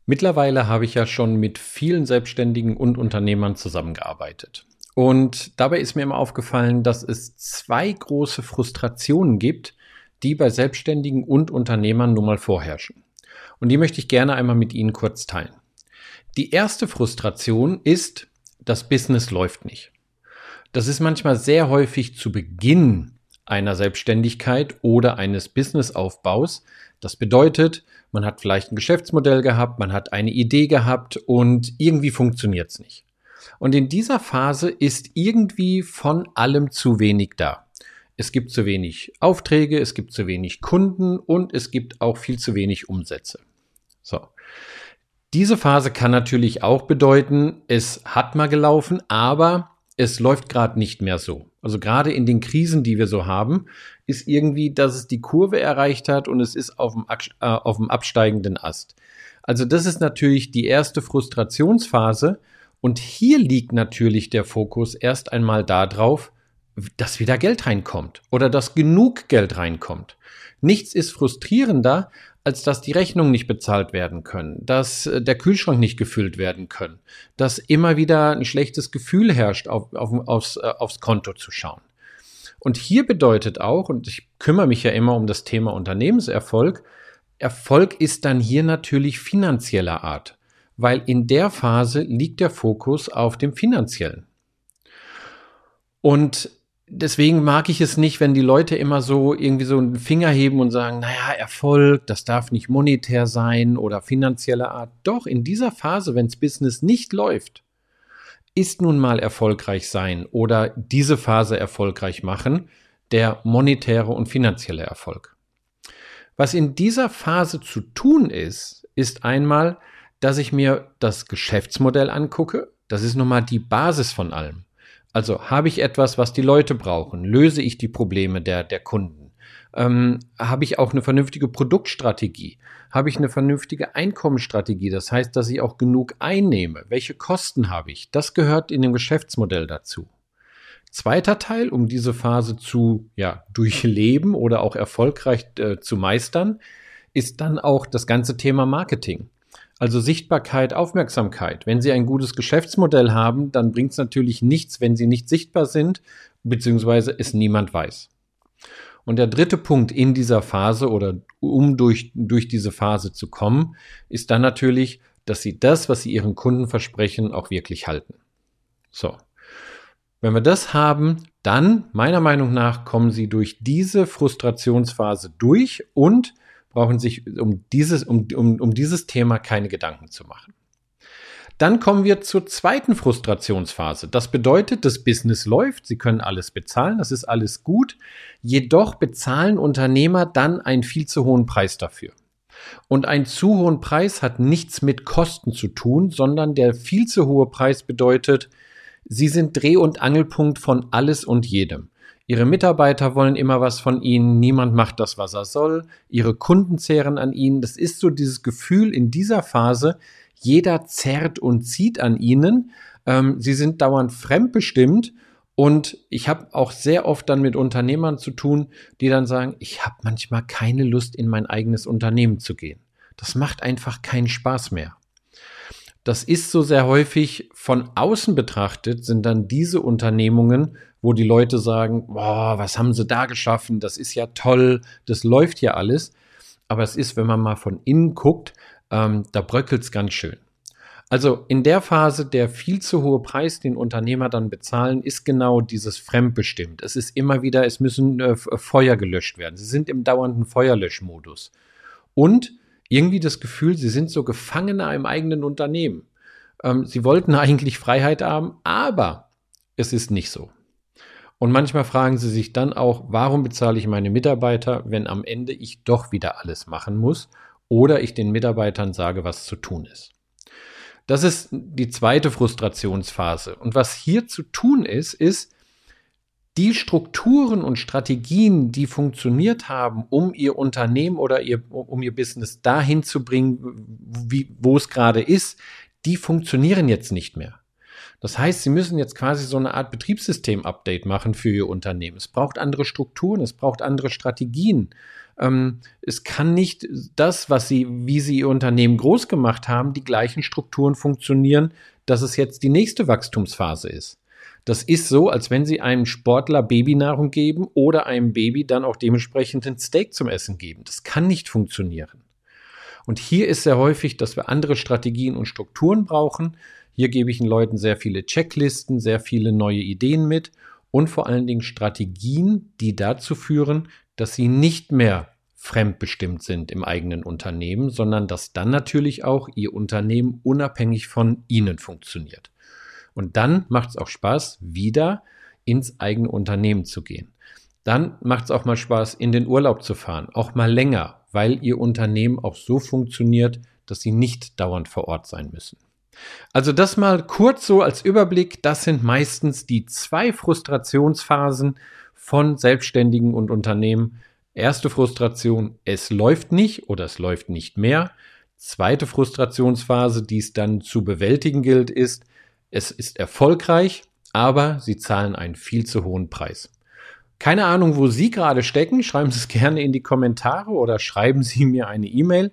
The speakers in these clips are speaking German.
Mittlerweile habe ich ja schon mit vielen Selbstständigen und Unternehmern zusammengearbeitet. Und dabei ist mir immer aufgefallen, dass es zwei große Frustrationen gibt, die bei Selbstständigen und Unternehmern nun mal vorherrschen. Und die möchte ich gerne einmal mit Ihnen kurz teilen. Die erste Frustration ist, das Business läuft nicht. Das ist manchmal sehr häufig zu Beginn einer Selbstständigkeit oder eines Businessaufbaus. Das bedeutet, man hat vielleicht ein Geschäftsmodell gehabt, man hat eine Idee gehabt und irgendwie funktioniert es nicht. Und in dieser Phase ist irgendwie von allem zu wenig da. Es gibt zu wenig Aufträge, es gibt zu wenig Kunden und es gibt auch viel zu wenig Umsätze. So. Diese Phase kann natürlich auch bedeuten, es hat mal gelaufen, aber es läuft gerade nicht mehr so. Also gerade in den Krisen, die wir so haben, ist irgendwie, dass es die Kurve erreicht hat und es ist auf dem absteigenden Ast. Also das ist natürlich die erste Frustrationsphase und hier liegt natürlich der Fokus erst einmal darauf, dass wieder Geld reinkommt oder dass genug Geld reinkommt. Nichts ist frustrierender, als dass die Rechnungen nicht bezahlt werden können, dass der Kühlschrank nicht gefüllt werden können, dass immer wieder ein schlechtes Gefühl herrscht, aufs Konto zu schauen. Und hier bedeutet auch, und ich kümmere mich ja immer um das Thema Unternehmenserfolg, Erfolg ist dann hier natürlich finanzieller Art, weil in der Phase liegt der Fokus auf dem Finanziellen. Und deswegen mag ich es nicht, wenn die Leute immer so irgendwie so einen Finger heben und sagen, naja, Erfolg, das darf nicht monetär sein oder finanzieller Art. Doch, in dieser Phase, wenns Business nicht läuft, ist nun mal erfolgreich sein oder diese Phase erfolgreich machen, der monetäre und finanzielle Erfolg. Was in dieser Phase zu tun ist, ist einmal, dass ich mir das Geschäftsmodell angucke. Das ist nun mal die Basis von allem. Also habe ich etwas, was die Leute brauchen? Löse ich die Probleme der Kunden? Habe ich auch eine vernünftige Produktstrategie? Habe ich eine vernünftige Einkommensstrategie? Das heißt, dass ich auch genug einnehme. Welche Kosten habe ich? Das gehört in dem Geschäftsmodell dazu. Zweiter Teil, um diese Phase zu durchleben oder auch erfolgreich zu meistern, ist dann auch das ganze Thema Marketing. Also Sichtbarkeit, Aufmerksamkeit. Wenn Sie ein gutes Geschäftsmodell haben, dann bringt es natürlich nichts, wenn Sie nicht sichtbar sind, beziehungsweise es niemand weiß. Und der dritte Punkt in dieser Phase oder um durch diese Phase zu kommen, ist dann natürlich, dass Sie das, was Sie Ihren Kunden versprechen, auch wirklich halten. So. Wenn wir das haben, dann, meiner Meinung nach, kommen Sie durch diese Frustrationsphase durch und brauchen sich um dieses Thema keine Gedanken zu machen. Dann kommen wir zur zweiten Frustrationsphase. Das bedeutet, das Business läuft, Sie können alles bezahlen, das ist alles gut, jedoch bezahlen Unternehmer dann einen viel zu hohen Preis dafür. Und einen zu hohen Preis hat nichts mit Kosten zu tun, sondern der viel zu hohe Preis bedeutet, Sie sind Dreh- und Angelpunkt von alles und jedem. Ihre Mitarbeiter wollen immer was von Ihnen, niemand macht das, was er soll. Ihre Kunden zehren an Ihnen. Das ist so dieses Gefühl in dieser Phase, jeder zerrt und zieht an Ihnen. Sie sind dauernd fremdbestimmt. Und ich habe auch sehr oft dann mit Unternehmern zu tun, die dann sagen, ich habe manchmal keine Lust, in mein eigenes Unternehmen zu gehen. Das macht einfach keinen Spaß mehr. Das ist so sehr häufig von außen betrachtet, sind dann diese Unternehmungen, wo die Leute sagen, boah, was haben sie da geschaffen, das ist ja toll, das läuft ja alles. Aber es ist, wenn man mal von innen guckt, da bröckelt es ganz schön. Also in der Phase, der viel zu hohe Preis, den Unternehmer dann bezahlen, ist genau dieses fremdbestimmt. Es ist immer wieder, es müssen Feuer gelöscht werden. Sie sind im dauernden Feuerlöschmodus. Und irgendwie das Gefühl, sie sind so Gefangener im eigenen Unternehmen. Sie wollten eigentlich Freiheit haben, aber es ist nicht so. Und manchmal fragen sie sich dann auch, warum bezahle ich meine Mitarbeiter, wenn am Ende ich doch wieder alles machen muss oder ich den Mitarbeitern sage, was zu tun ist. Das ist die zweite Frustrationsphase. Und was hier zu tun ist, die Strukturen und Strategien, die funktioniert haben, um Ihr Unternehmen oder um Ihr Business dahin zu bringen, wo es gerade ist, die funktionieren jetzt nicht mehr. Das heißt, Sie müssen jetzt quasi so eine Art Betriebssystem-Update machen für Ihr Unternehmen. Es braucht andere Strukturen, es braucht andere Strategien. Es kann nicht das, wie sie ihr Unternehmen groß gemacht haben, die gleichen Strukturen funktionieren, dass es jetzt die nächste Wachstumsphase ist. Das ist so, als wenn Sie einem Sportler Babynahrung geben oder einem Baby dann auch dementsprechend ein Steak zum Essen geben. Das kann nicht funktionieren. Und hier ist sehr häufig, dass wir andere Strategien und Strukturen brauchen. Hier gebe ich den Leuten sehr viele Checklisten, sehr viele neue Ideen mit und vor allen Dingen Strategien, die dazu führen, dass sie nicht mehr fremdbestimmt sind im eigenen Unternehmen, sondern dass dann natürlich auch Ihr Unternehmen unabhängig von Ihnen funktioniert. Und dann macht es auch Spaß, wieder ins eigene Unternehmen zu gehen. Dann macht es auch mal Spaß, in den Urlaub zu fahren, auch mal länger, weil Ihr Unternehmen auch so funktioniert, dass Sie nicht dauernd vor Ort sein müssen. Also das mal kurz so als Überblick. Das sind meistens die 2 Frustrationsphasen von Selbstständigen und Unternehmen. Erste Frustration, es läuft nicht oder es läuft nicht mehr. Zweite Frustrationsphase, die es dann zu bewältigen gilt, ist, es ist erfolgreich, aber Sie zahlen einen viel zu hohen Preis. Keine Ahnung, wo Sie gerade stecken. Schreiben Sie es gerne in die Kommentare oder schreiben Sie mir eine E-Mail.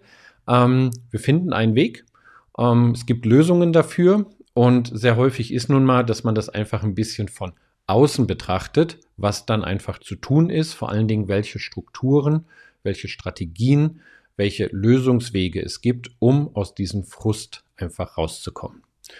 Wir finden einen Weg. Es gibt Lösungen dafür und sehr häufig ist nun mal, dass man das einfach ein bisschen von außen betrachtet, was dann einfach zu tun ist, vor allen Dingen welche Strukturen, welche Strategien, welche Lösungswege es gibt, um aus diesem Frust einfach rauszukommen.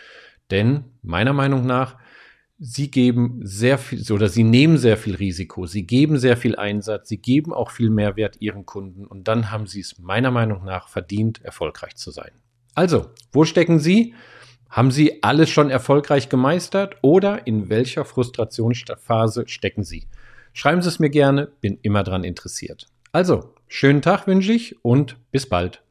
Denn meiner Meinung nach, Sie geben sehr viel oder Sie nehmen sehr viel Risiko, Sie geben sehr viel Einsatz, Sie geben auch viel Mehrwert Ihren Kunden und dann haben Sie es meiner Meinung nach verdient, erfolgreich zu sein. Also, wo stecken Sie? Haben Sie alles schon erfolgreich gemeistert oder in welcher Frustrationsphase stecken Sie? Schreiben Sie es mir gerne, bin immer daran interessiert. Also, schönen Tag wünsche ich und bis bald.